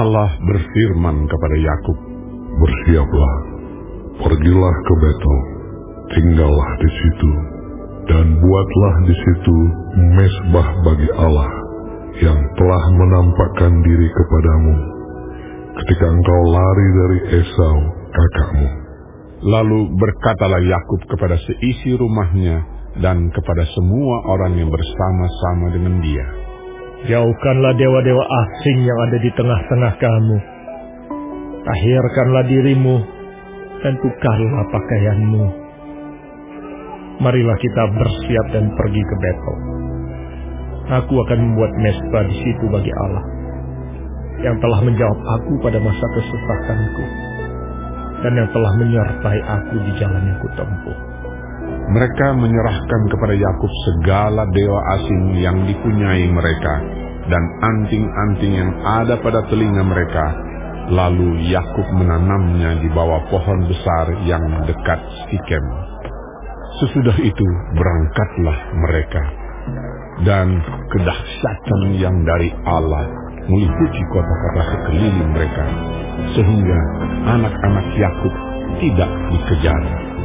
Allah berfirman kepada Yakub, "Bersiaplah, pergilah ke Betel, tinggallah di situ, dan buatlah di situ mezbah bagi Allah yang telah menampakkan diri kepadamu ketika engkau lari dari Esau kakakmu." Lalu berkatalah Yakub kepada seisi rumahnya dan kepada semua orang yang bersama-sama dengan dia, "Jauhkanlah dewa-dewa asing yang ada di tengah-tengah kamu. Tahirkanlah dirimu dan tukarlah pakaianmu. Marilah kita bersiap dan pergi ke Betel. Aku akan membuat mezbah di situ bagi Allah, yang telah menjawab aku pada masa kesesakanku, dan yang telah menyertai aku di jalan yang kutempuh." Mereka menyerahkan kepada Yakub segala dewa asing yang dipunyai mereka dan anting-anting yang ada pada telinga mereka. Lalu Yakub menanamnya di bawah pohon besar yang dekat Sikem. Sesudah itu berangkatlah mereka, dan kedahsyatan yang dari Allah meliputi kota-kota sekeliling mereka, sehingga anak-anak Yakub tidak dikejar.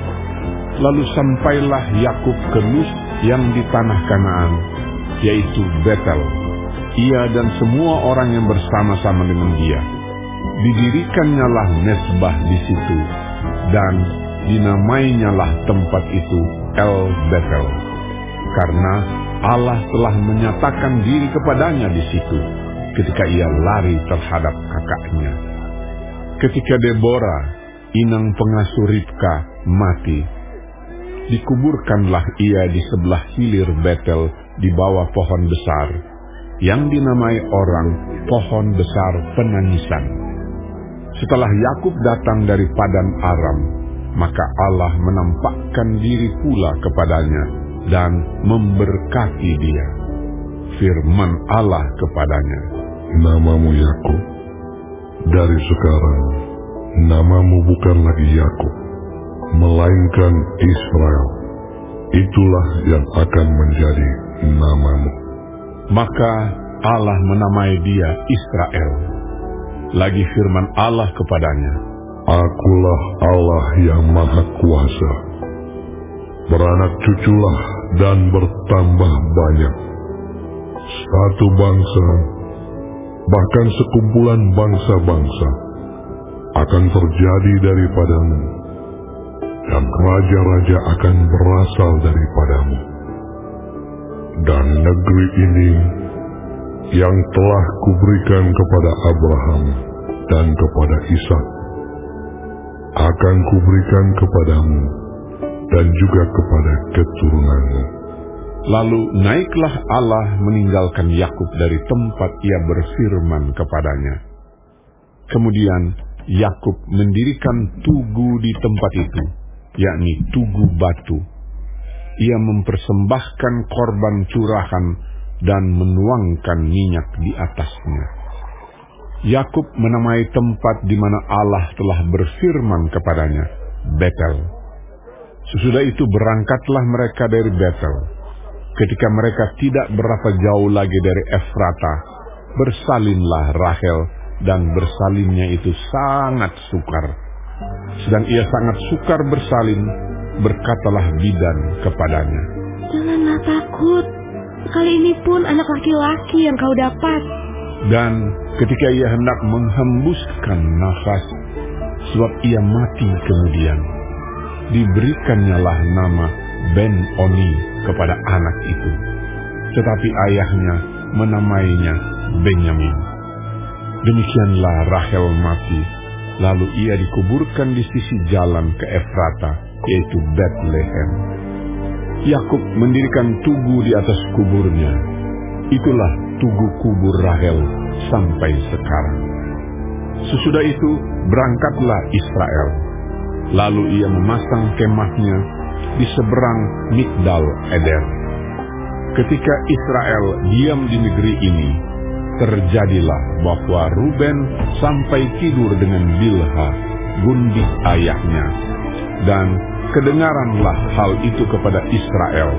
Lalu sampailah Yakub ke Luz yang di tanah Kanaan, yaitu Betel, ia dan semua orang yang bersama-sama dengan dia. Didirikannya mezbah di situ, dan dinamainyalah tempat itu El Betel, karena Allah telah menyatakan diri kepadanya di situ ketika ia lari terhadap kakaknya. Ketika Deborah, inang pengasuh Ribka, mati, dikuburkanlah ia di sebelah hilir Betel di bawah pohon besar, yang dinamai orang pohon besar penangisan. Setelah Yakub datang dari Padan Aram, maka Allah menampakkan diri pula kepadanya dan memberkati dia. Firman Allah kepadanya, "Namamu Yakub, dari sekarang namamu bukan lagi Yakub, melainkan Israel. Itulah yang akan menjadi namamu." Maka Allah menamai dia Israel. Lagi firman Allah kepadanya, "Akulah Allah yang Maha Kuasa. Beranak cuculah dan bertambah banyak. Satu bangsa, bahkan sekumpulan bangsa-bangsa, akan terjadi daripadamu, dan raja-raja akan berasal daripadamu. Dan negeri ini yang telah kuberikan kepada Abraham dan kepada Ishak, akan kuberikan kepadamu dan juga kepada keturunanmu." Lalu naiklah Allah meninggalkan Yakub dari tempat ia berfirman kepadanya. Kemudian Yakub mendirikan tugu di tempat itu, yakni tugu batu. Ia mempersembahkan korban curahan dan menuangkan minyak di atasnya. Yakub menamai tempat di mana Allah telah berfirman kepadanya Betel. Sesudah itu berangkatlah mereka dari Betel. Ketika mereka tidak berapa jauh lagi dari Efrata, bersalinlah Rahel, dan bersalinnya itu sangat sukar. Sedang ia sangat sukar bersalin, berkatalah bidan kepadanya, "Janganlah takut, kali ini pun anak laki-laki yang kau dapat." Dan ketika ia hendak menghembuskan nafas, sebab ia mati kemudian, diberikannya nama Ben-Oni kepada anak itu, tetapi ayahnya menamainya Benyamin. Demikianlah Rahel mati, lalu ia dikuburkan di sisi jalan ke Efrata, yaitu Bethlehem. Yakub mendirikan tugu di atas kuburnya. Itulah tugu kubur Rahel sampai sekarang. Sesudah itu berangkatlah Israel. Lalu ia memasang kemahnya di seberang Migdal Eder. Ketika Israel diam di negeri ini, terjadilah bahwa Ruben sampai tidur dengan Bilha, gundik ayahnya, dan kedengaranlah hal itu kepada Israel.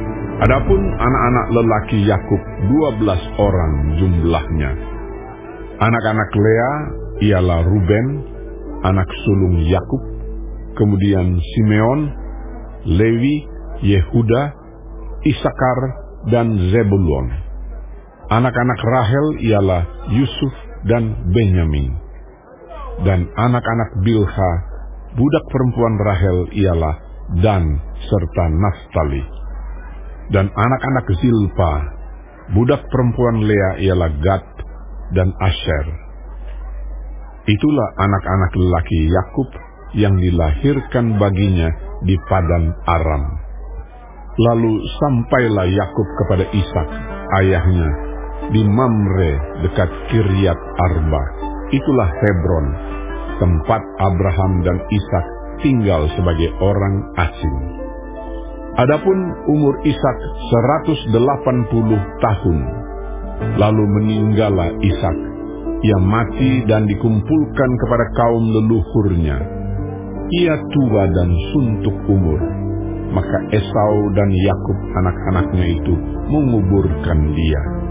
Adapun anak-anak lelaki Yakub 12 orang jumlahnya. Anak-anak Lea ialah Ruben, anak sulung Yakub, kemudian Simeon, Lewi, Yehuda, Isakar, dan Zebulon. Anak-anak Rahel ialah Yusuf dan Benyamin. Dan anak-anak Bilha, budak perempuan Rahel ialah Dan serta Naftali. Dan anak-anak Zilpa, budak perempuan Lea ialah Gad dan Asher. Itulah anak-anak lelaki Yakub yang dilahirkan baginya di Padan Aram. Lalu sampailah Yakub kepada Ishak, ayahnya, di Mamre dekat Kiryat Arba. Itulah Hebron, tempat Abraham dan Ishak tinggal sebagai orang asing. Adapun umur Ishak 180 tahun. Lalu meninggallah Ishak. Ia mati dan dikumpulkan kepada kaum leluhurnya. Ia tua dan suntuk umur. Maka Esau dan Yakub anak-anaknya itu menguburkan dia.